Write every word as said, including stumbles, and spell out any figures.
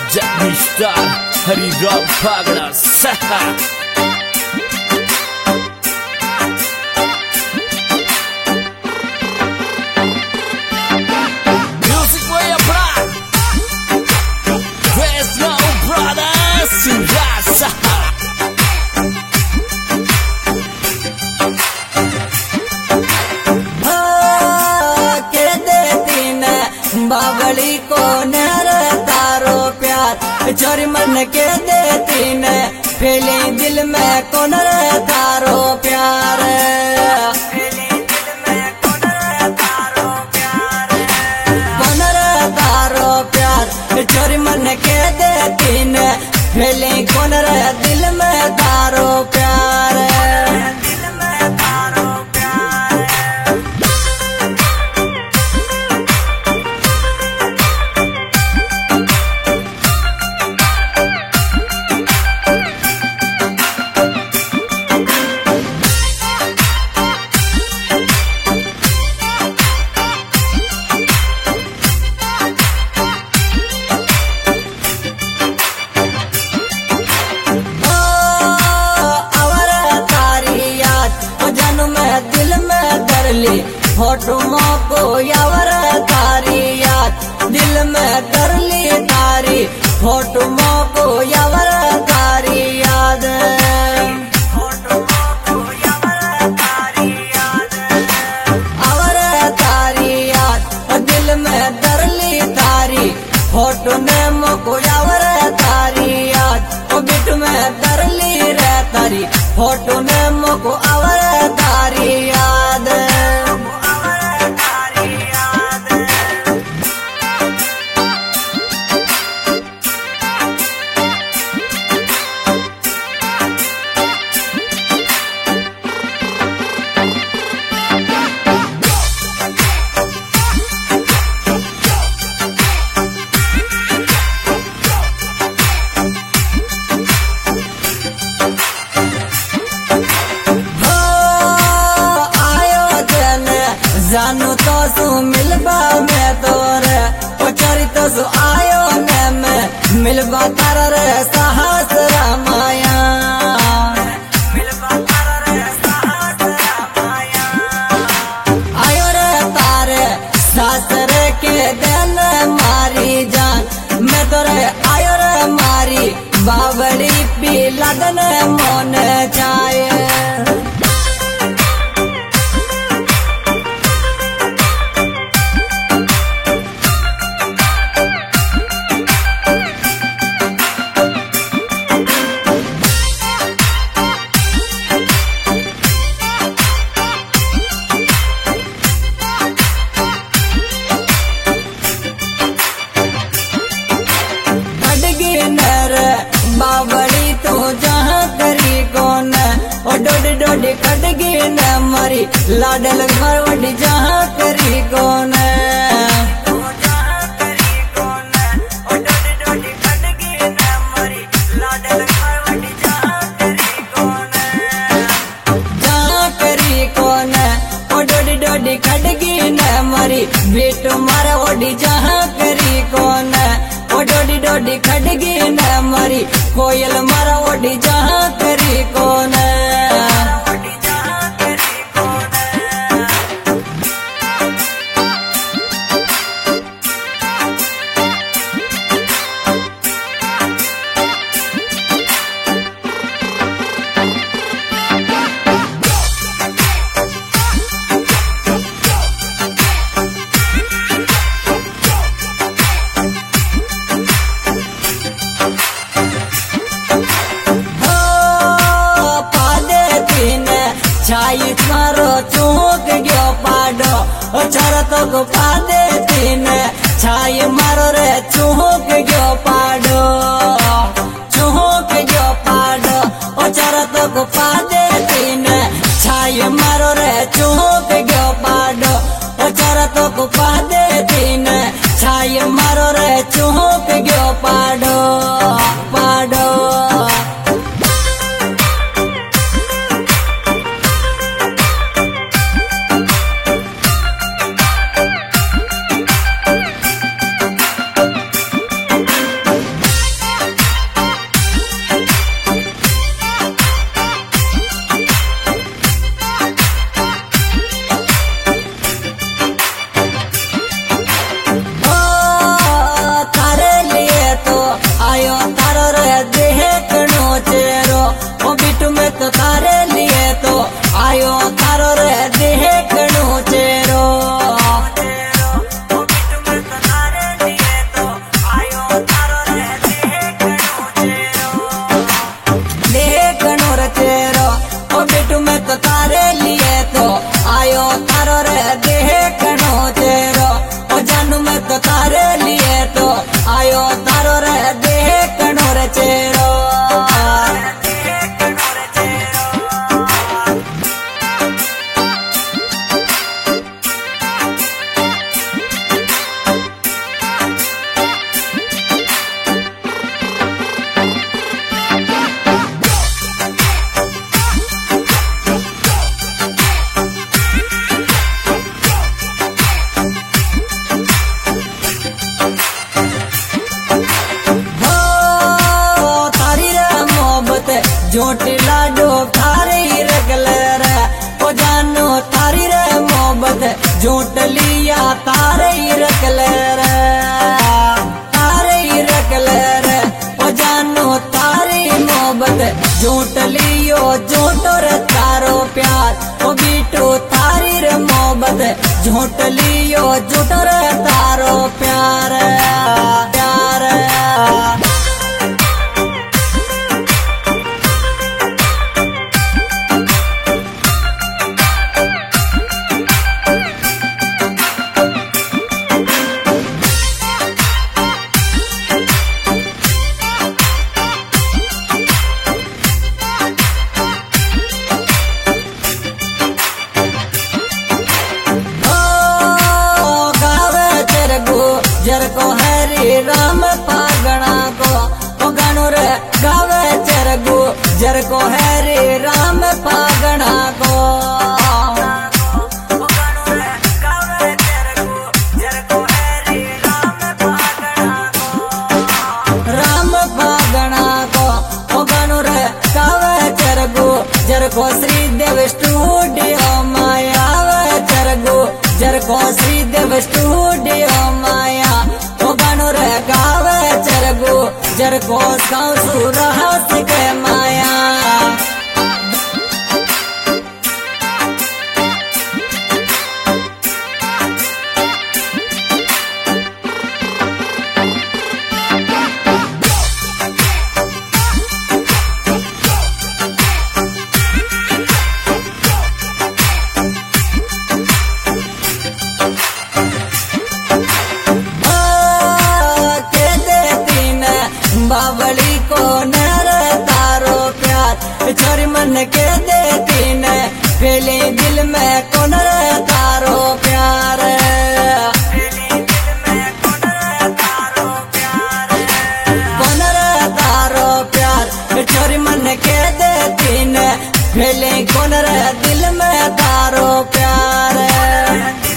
Jack Star, Hari Ram Pagla, Saha. Music way up, there's no brothers in Rasa. बावली को नर तारो प्यार चोरी मन के देती न फैले दिल में को नर तारो प्यार कोनर तारो प्यार चोरी मन के देती न फैले कोनर दिल में तारो प्यार फोटो को यावर तारी याद दिल में कर ली तारी फोटो को यावर तारी याद अवर तारी याद दिल में कर ली तारी फोटो ने मोको यावर तारी याद ओ बिट में कर ली रे तारी फोटो ने मोको अवर तारी याद जानू तो सु मिलबा में तोरे ओ चरी तो सु आयो ने में मिलबा तारा रे साहस रामाया मिलबा तारा रे साहस रामाया आयो रे तारे सासरे के दिन मारी जान मैं तोरे आयो रे मारी बावड़ी पी लगन मोन चाहे बावड़ी तो जहाँ करी कौन ओ डोडी डोडी कटगी न मरी लाडल घर वडी जहाँ करी कौन जहाँ करी कौन ओ डोडी डोडी कटगी न मरी बेटो मारा वडी जहाँ करी कौन ओ डोडी डोडी खड़गी न मरी कोयल मारा ओडी जहाँ करी कौन छाई मारो चूक गयो पाडो ओ चरत को पादे तीन छाई मारो रे चूक गयो पाडो चूक गयो पाडो ओ चरत को पादे तीन छाई मारो रे चूक गयो पाडो ओ चरत को पादे तीन छाई मारो रे चूक गयो पाडो पाडो झूठ लाडो थारी रगल रे ओ जानो थारी रे मोहब्बत झूठ लिया तारे रगल रे तारे रगल रे ओ जानो तारी मोहब्बत झूठ लियो झूठ रे तारो प्यार ओ बीटो तारी रे मोहब्बत झूठ लियो झूठ रे तारो प्यार प्यार जर को हरे राम पागणा को ओ गानो रे गावे चरगु जर को हरे राम पागणा को राम पागणा को ओ गानो रे गावे चरगु जर को श्रीदेव स्टूडियो माया चरगु जर को श्रीदेव स्टूडियो माया गावे चरगु जर को रहस के माया बावली को नर तारो प्यार छोरी मन के देती न पहले दिल में कौन तारो प्यार कौन तारो प्यार छोरी मन के देती न पहले कौन दिल में तारो प्यार